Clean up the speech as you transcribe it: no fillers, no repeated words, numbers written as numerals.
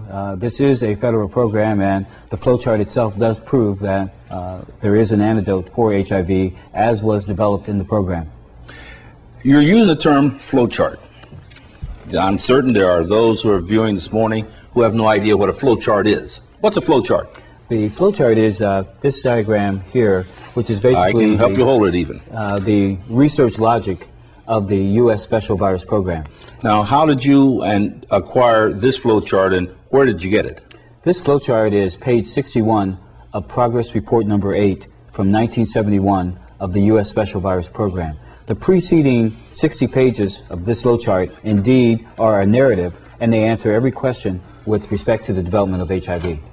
This is a federal program, and the flowchart itself does prove that there is an antidote for HIV, as was developed in the program. You're using the term flowchart. I'm certain there are those who are viewing this morning who have no idea what a flowchart is. What's a flowchart? The flowchart is this diagram here, which is basically I can help you hold it even. The research logic of the U.S. Special Virus Program. Now, how did you acquire this flowchart, and where did you get it? This flowchart is page 61 of Progress Report number 8 from 1971 of the U.S. Special Virus Program. The preceding 60 pages of this flowchart indeed are a narrative, and they answer every question with respect to the development of HIV.